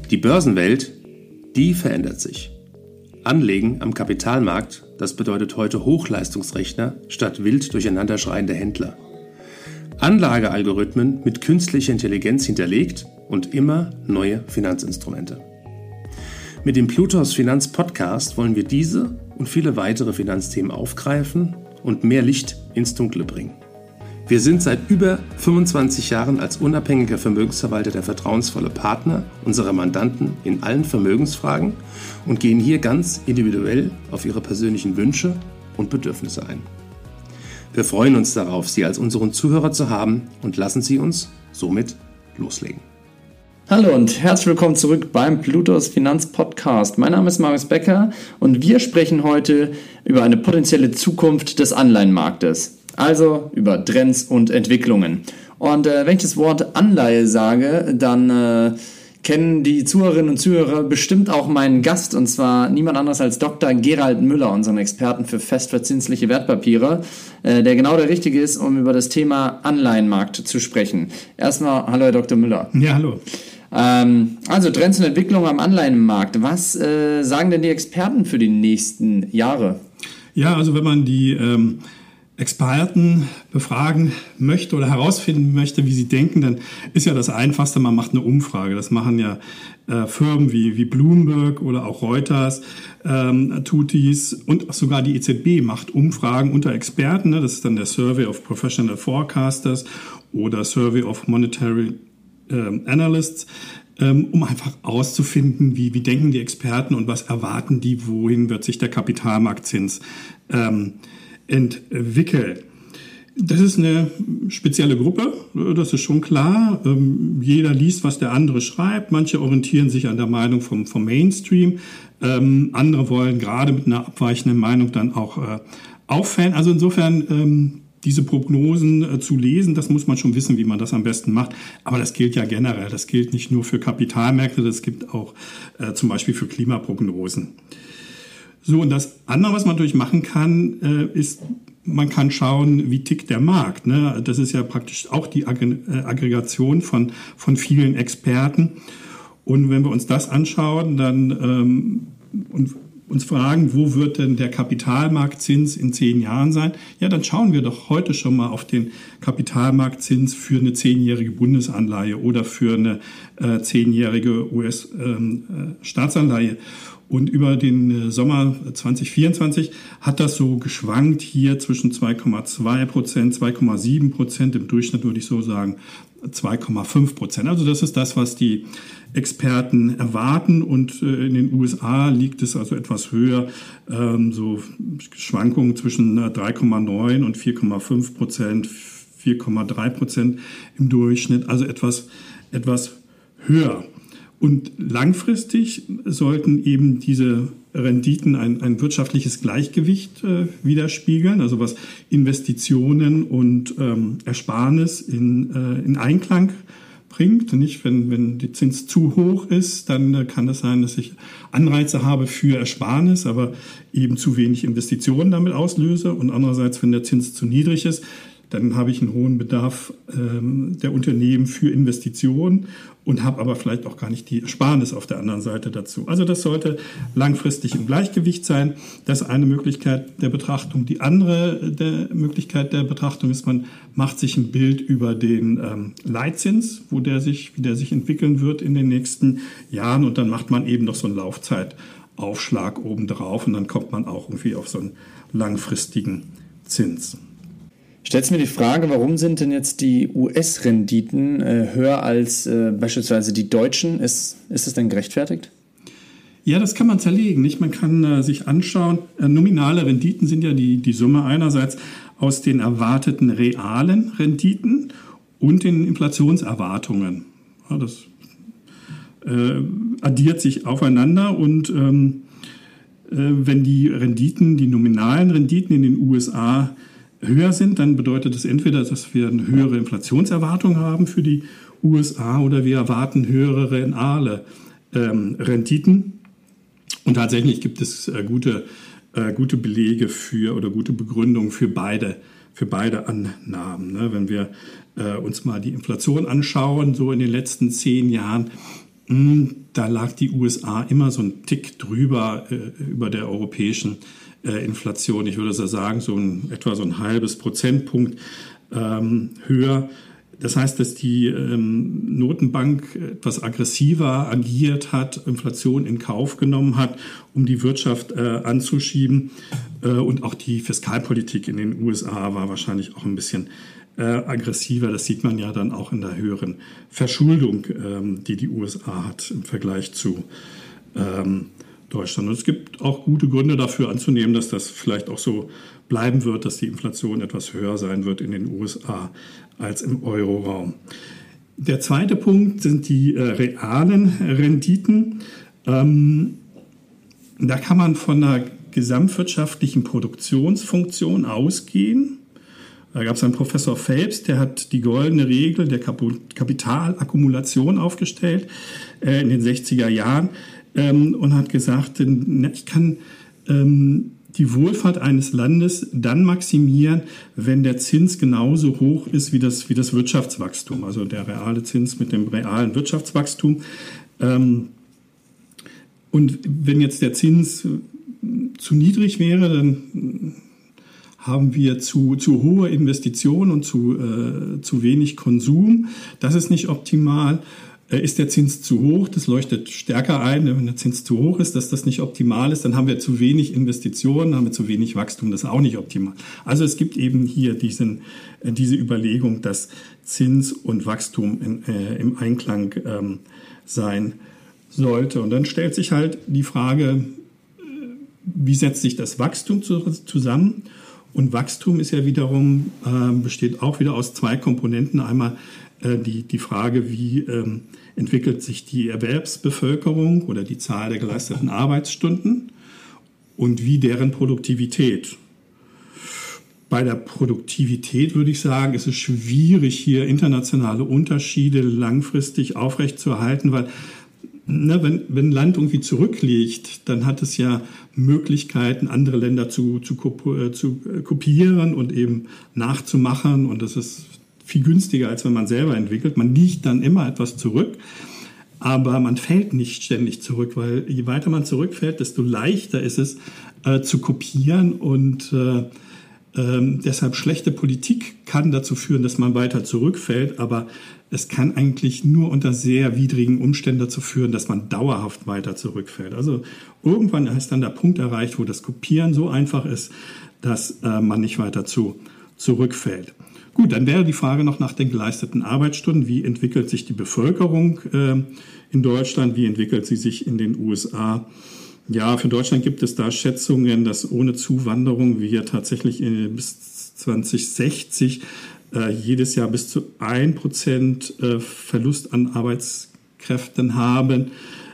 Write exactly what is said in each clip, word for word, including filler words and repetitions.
Die Börsenwelt, die verändert sich. Anlegen am Kapitalmarkt, das bedeutet heute Hochleistungsrechner statt wild durcheinanderschreiende Händler. Anlagealgorithmen mit künstlicher Intelligenz hinterlegt und immer neue Finanzinstrumente. Mit dem Plutos Finanz Podcast wollen wir diese und viele weitere Finanzthemen aufgreifen und mehr Licht ins Dunkle bringen. Wir sind seit über fünfundzwanzig Jahren als unabhängiger Vermögensverwalter der vertrauensvolle Partner unserer Mandanten in allen Vermögensfragen und gehen hier ganz individuell auf ihre persönlichen Wünsche und Bedürfnisse ein. Wir freuen uns darauf, Sie als unseren Zuhörer zu haben und lassen Sie uns somit loslegen. Hallo und herzlich willkommen zurück beim Plutos Finanz Podcast. Mein Name ist Marius Becker und wir sprechen heute über eine potenzielle Zukunft des Anleihenmarktes. Also über Trends und Entwicklungen. Und äh, wenn ich das Wort Anleihe sage, dann äh, kennen die Zuhörerinnen und Zuhörer bestimmt auch meinen Gast, und zwar niemand anderes als Doktor Gerald Müller, unseren Experten für festverzinsliche Wertpapiere, äh, der genau der Richtige ist, um über das Thema Anleihenmarkt zu sprechen. Erstmal, hallo Herr Doktor Müller. Ja, hallo. Ähm, also Trends und Entwicklungen am Anleihenmarkt. Was äh, sagen denn die Experten für die nächsten Jahre? Ja, also wenn man die ähm, Experten befragen möchte oder herausfinden möchte, wie sie denken, dann ist ja das Einfachste, man macht eine Umfrage. Das machen ja äh, Firmen wie, wie Bloomberg oder auch Reuters, ähm, tut dies, und sogar die E Z B macht Umfragen unter Experten. Ne? Das ist dann der Survey of Professional Forecasters oder Survey of Monetary ähm, Analysts, ähm, um einfach auszufinden, wie, wie denken die Experten und was erwarten die, wohin wird sich der Kapitalmarktzins ähm, entwickelt. Das ist eine spezielle Gruppe, das ist schon klar. Jeder liest, was der andere schreibt. Manche orientieren sich an der Meinung vom, vom Mainstream. Andere wollen gerade mit einer abweichenden Meinung dann auch auffällen. Also insofern diese Prognosen zu lesen, das muss man schon wissen, wie man das am besten macht. Aber das gilt ja generell. Das gilt nicht nur für Kapitalmärkte, das gilt auch zum Beispiel für Klimaprognosen. So, und das andere, was man natürlich machen kann, äh, ist, man kann schauen, wie tickt der Markt. Ne? Das ist ja praktisch auch die Ag- äh, Aggregation von, von vielen Experten. Und wenn wir uns das anschauen, dann ähm, und uns fragen, wo wird denn der Kapitalmarktzins in zehn Jahren sein? Ja, dann schauen wir doch heute schon mal auf den Kapitalmarktzins für eine zehnjährige Bundesanleihe oder für eine äh, zehnjährige U S-Staatsanleihe. Ähm, äh, Und über den Sommer zwanzig vierundzwanzig hat das so geschwankt hier zwischen zwei Komma zwei Prozent, zwei Komma sieben Prozent, im Durchschnitt würde ich so sagen zwei Komma fünf Prozent. Also das ist das, was die Experten erwarten, und in den U S A liegt es also etwas höher, so Schwankungen zwischen drei Komma neun und vier Komma fünf Prozent, vier Komma drei Prozent im Durchschnitt, also etwas, etwas höher. Und langfristig sollten eben diese Renditen ein, ein wirtschaftliches Gleichgewicht äh, widerspiegeln, also was Investitionen und ähm, Ersparnis in, äh, in Einklang bringt. Nicht, wenn, wenn der Zins zu hoch ist, dann äh, kann es sein, dass ich Anreize habe für Ersparnis, aber eben zu wenig Investitionen damit auslöse. Und andererseits, wenn der Zins zu niedrig ist, dann habe ich einen hohen Bedarf ähm, der Unternehmen für Investitionen und habe aber vielleicht auch gar nicht die Ersparnis auf der anderen Seite dazu. Also das sollte langfristig im Gleichgewicht sein. Das ist eine Möglichkeit der Betrachtung. Die andere der Möglichkeit der Betrachtung ist, man macht sich ein Bild über den ähm, Leitzins, wo der sich, wie der sich entwickeln wird in den nächsten Jahren, und dann macht man eben noch so einen Laufzeitaufschlag obendrauf, und dann kommt man auch irgendwie auf so einen langfristigen Zins. Stellt mir die Frage, warum sind denn jetzt die U S-Renditen äh, höher als äh, beispielsweise die deutschen? Ist, ist das denn gerechtfertigt? Ja, das kann man zerlegen. Nicht? Man kann äh, sich anschauen, äh, nominale Renditen sind ja die, die Summe einerseits aus den erwarteten realen Renditen und den Inflationserwartungen. Ja, das äh, addiert sich aufeinander, und ähm, äh, wenn die Renditen, die nominalen Renditen in den U S A höher sind, dann bedeutet das entweder, dass wir eine höhere Inflationserwartung haben für die U S A, oder wir erwarten höhere reale ähm, Renditen. Und tatsächlich gibt es äh, gute, äh, gute Belege für oder gute Begründungen für beide, für beide Annahmen. Ne? Wenn wir äh, uns mal die Inflation anschauen, so in den letzten zehn Jahren, Da lag die U S A immer so ein Tick drüber äh, über der europäischen äh, Inflation. Ich würde so sagen, so ein, etwa so ein halbes Prozentpunkt ähm, höher. Das heißt, dass die ähm, Notenbank etwas aggressiver agiert hat, Inflation in Kauf genommen hat, um die Wirtschaft äh, anzuschieben. Äh, und auch die Fiskalpolitik in den U S A war wahrscheinlich auch ein bisschen äh, aggressiver. Das sieht man ja dann auch in der höheren Verschuldung, ähm, die die U S A hat im Vergleich zu ähm, Deutschland. Und es gibt auch gute Gründe dafür anzunehmen, dass das vielleicht auch so bleiben wird, dass die Inflation etwas höher sein wird in den U S A als im Euroraum. Der zweite Punkt sind die äh, realen Renditen. Ähm, da kann man von einer gesamtwirtschaftlichen Produktionsfunktion ausgehen. Da gab es einen Professor Phelps, der hat die goldene Regel der Kap- Kapitalakkumulation aufgestellt äh, in den sechziger Jahren ähm, und hat gesagt, ich kann ähm, die Wohlfahrt eines Landes dann maximieren, wenn der Zins genauso hoch ist wie das, wie das Wirtschaftswachstum, also der reale Zins mit dem realen Wirtschaftswachstum. Ähm, und wenn jetzt der Zins zu niedrig wäre, dann haben wir zu, zu hohe Investitionen und zu, äh, zu wenig Konsum. Das ist nicht optimal. Ist der Zins zu hoch? Das leuchtet stärker ein. Wenn der Zins zu hoch ist, dass das nicht optimal ist, dann haben wir zu wenig Investitionen, haben wir zu wenig Wachstum. Das ist auch nicht optimal. Also es gibt eben hier diesen, diese Überlegung, dass Zins und Wachstum in, äh, im Einklang ähm, sein sollte. Und dann stellt sich halt die Frage, wie setzt sich das Wachstum zu, zusammen? Und Wachstum ist ja wiederum, äh, besteht auch wieder aus zwei Komponenten. Einmal Die, die Frage, wie ähm, entwickelt sich die Erwerbsbevölkerung oder die Zahl der geleisteten Arbeitsstunden und wie deren Produktivität. Bei der Produktivität würde ich sagen, ist es schwierig, hier internationale Unterschiede langfristig aufrechtzuerhalten, weil ne, wenn, wenn ein Land irgendwie zurückliegt, dann hat es ja Möglichkeiten, andere Länder zu, zu, zu kopieren und eben nachzumachen, und das ist viel günstiger, als wenn man selber entwickelt. Man liegt dann immer etwas zurück, aber man fällt nicht ständig zurück, weil je weiter man zurückfällt, desto leichter ist es äh, zu kopieren, und äh, äh, deshalb schlechte Politik kann dazu führen, dass man weiter zurückfällt, aber es kann eigentlich nur unter sehr widrigen Umständen dazu führen, dass man dauerhaft weiter zurückfällt. Also irgendwann ist dann der Punkt erreicht, wo das Kopieren so einfach ist, dass äh, man nicht weiter zu, zurückfällt. Gut, dann wäre die Frage noch nach den geleisteten Arbeitsstunden. Wie entwickelt sich die Bevölkerung äh, in Deutschland? Wie entwickelt sie sich in den U S A? Ja, für Deutschland gibt es da Schätzungen, dass ohne Zuwanderung wir tatsächlich äh, bis zwanzig sechzig äh, jedes Jahr bis zu ein Prozent äh, Verlust an Arbeitskräften haben.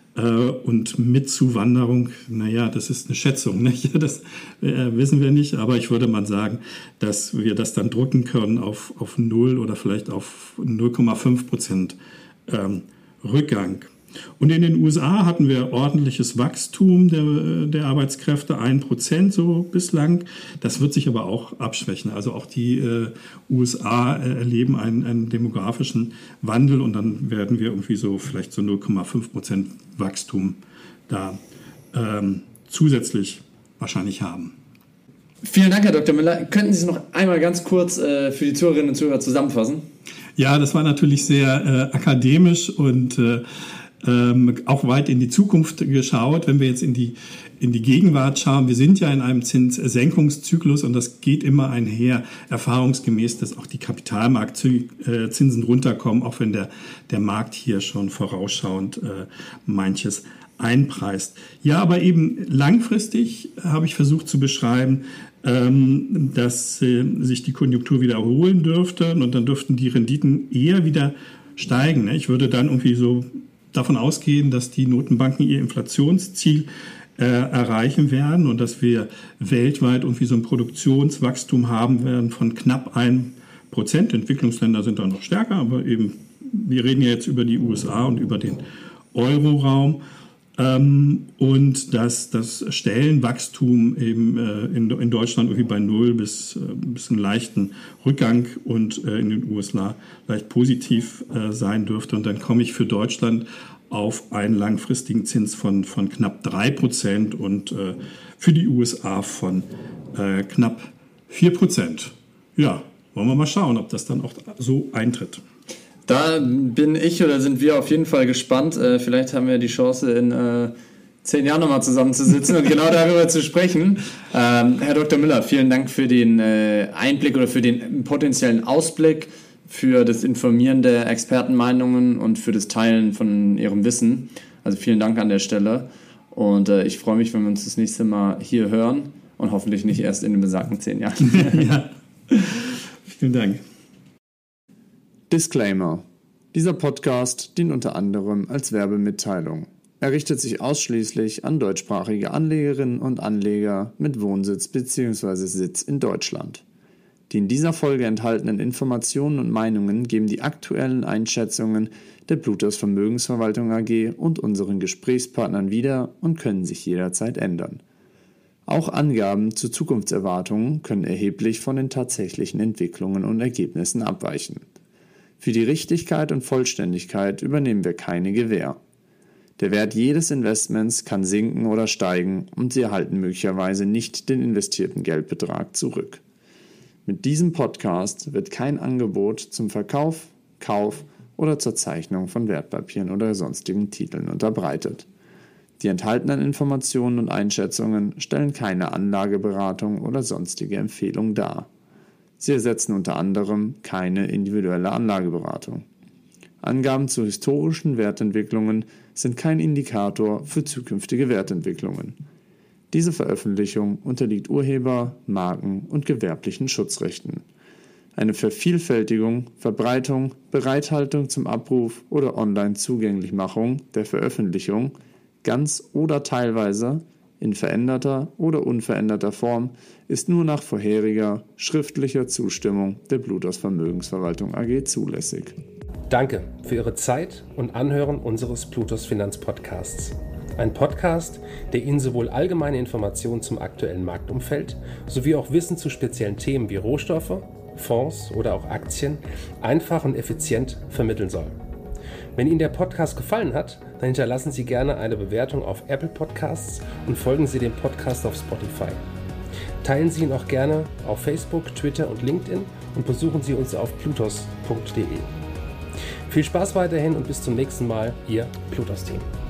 Und mit Zuwanderung, naja, das ist eine Schätzung, ne? Das äh, wissen wir nicht, aber ich würde mal sagen, dass wir das dann drücken können auf, auf null oder vielleicht auf null Komma fünf Prozent ähm, Rückgang. Und in den U S A hatten wir ordentliches Wachstum der, der Arbeitskräfte, ein Prozent so bislang. Das wird sich aber auch abschwächen. Also auch die äh, U S A äh, erleben einen, einen demografischen Wandel, und dann werden wir irgendwie so vielleicht so null Komma fünf Prozent Wachstum da ähm, zusätzlich wahrscheinlich haben. Vielen Dank, Herr Doktor Müller. Könnten Sie es noch einmal ganz kurz äh, für die Zuhörerinnen und Zuhörer zusammenfassen? Ja, das war natürlich sehr äh, akademisch und äh, Ähm, auch weit in die Zukunft geschaut. Wenn wir jetzt in die, in die Gegenwart schauen, wir sind ja in einem Zinssenkungszyklus, und das geht immer einher, erfahrungsgemäß, dass auch die Kapitalmarktzinsen runterkommen, auch wenn der, der Markt hier schon vorausschauend äh, manches einpreist. Ja, aber eben langfristig habe ich versucht zu beschreiben, ähm, dass äh, sich die Konjunktur wieder erholen dürfte, und dann dürften die Renditen eher wieder steigen. Ne? Ich würde dann irgendwie so davon ausgehen, dass die Notenbanken ihr Inflationsziel äh, erreichen werden und dass wir weltweit irgendwie so ein Produktionswachstum haben werden von knapp ein Prozent. Entwicklungsländer sind da noch stärker, aber eben, wir reden ja jetzt über die U S A und über den Euroraum. Ähm, und dass das Stellenwachstum eben äh, in, in Deutschland irgendwie bei null bis, äh, bis einen leichten Rückgang und äh, in den U S A leicht positiv äh, sein dürfte. Und dann komme ich für Deutschland auf einen langfristigen Zins von, von knapp drei Prozent und äh, für die U S A von äh, knapp vier Prozent. Ja, wollen wir mal schauen, ob das dann auch so eintritt. Da bin ich oder sind wir auf jeden Fall gespannt. Äh, vielleicht haben wir die Chance, in äh, zehn Jahren nochmal zusammenzusitzen und genau darüber zu sprechen. Ähm, Herr Doktor Müller, vielen Dank für den äh, Einblick oder für den potenziellen Ausblick, für das Informieren der Expertenmeinungen und für das Teilen von Ihrem Wissen. Also vielen Dank an der Stelle. Und äh, ich freue mich, wenn wir uns das nächste Mal hier hören und hoffentlich nicht erst in den besagten zehn Jahren. Ja. Vielen Dank. Disclaimer. Dieser Podcast dient unter anderem als Werbemitteilung. Er richtet sich ausschließlich an deutschsprachige Anlegerinnen und Anleger mit Wohnsitz bzw. Sitz in Deutschland. Die in dieser Folge enthaltenen Informationen und Meinungen geben die aktuellen Einschätzungen der Plutos Vermögensverwaltung A G und unseren Gesprächspartnern wieder und können sich jederzeit ändern. Auch Angaben zu Zukunftserwartungen können erheblich von den tatsächlichen Entwicklungen und Ergebnissen abweichen. Für die Richtigkeit und Vollständigkeit übernehmen wir keine Gewähr. Der Wert jedes Investments kann sinken oder steigen und Sie erhalten möglicherweise nicht den investierten Geldbetrag zurück. Mit diesem Podcast wird kein Angebot zum Verkauf, Kauf oder zur Zeichnung von Wertpapieren oder sonstigen Titeln unterbreitet. Die enthaltenen Informationen und Einschätzungen stellen keine Anlageberatung oder sonstige Empfehlung dar. Sie ersetzen unter anderem keine individuelle Anlageberatung. Angaben zu historischen Wertentwicklungen sind kein Indikator für zukünftige Wertentwicklungen. Diese Veröffentlichung unterliegt Urheber-, Marken- und gewerblichen Schutzrechten. Eine Vervielfältigung, Verbreitung, Bereithaltung zum Abruf oder Online-Zugänglichmachung der Veröffentlichung, ganz oder teilweise, in veränderter oder unveränderter Form, ist nur nach vorheriger schriftlicher Zustimmung der Plutos Vermögensverwaltung A G zulässig. Danke für Ihre Zeit und Anhören unseres Plutos Finanzpodcasts. Ein Podcast, der Ihnen sowohl allgemeine Informationen zum aktuellen Marktumfeld sowie auch Wissen zu speziellen Themen wie Rohstoffe, Fonds oder auch Aktien einfach und effizient vermitteln soll. Wenn Ihnen der Podcast gefallen hat, dann hinterlassen Sie gerne eine Bewertung auf Apple Podcasts und folgen Sie dem Podcast auf Spotify. Teilen Sie ihn auch gerne auf Facebook, Twitter und LinkedIn und besuchen Sie uns auf plutos punkt de. Viel Spaß weiterhin und bis zum nächsten Mal, Ihr Plutos-Team.